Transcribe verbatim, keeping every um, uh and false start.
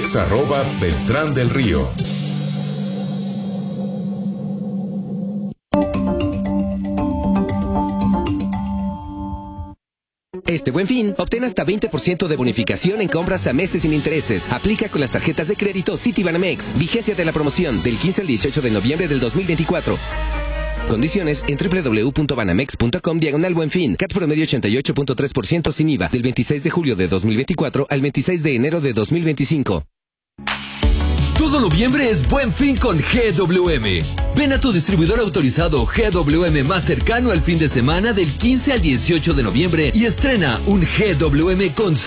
X arroba Beltrán del Río. Este Buen Fin, obtén hasta veinte por ciento de bonificación en compras a meses sin intereses. Aplica con las tarjetas de crédito Citibanamex. Vigencia de la promoción del quince al dieciocho de noviembre del dos mil veinticuatro. Condiciones en doble u doble u doble u punto banamex punto com diagonal Buen Fin. C A T promedio ochenta y ocho punto tres por ciento sin I V A. Del veintiséis de julio de dos mil veinticuatro al veintiséis de enero de dos mil veinticinco. Todo noviembre es Buen Fin con G W M. Ven a tu distribuidor autorizado G W M más cercano al fin de semana del quince al dieciocho de noviembre y estrena un G W M con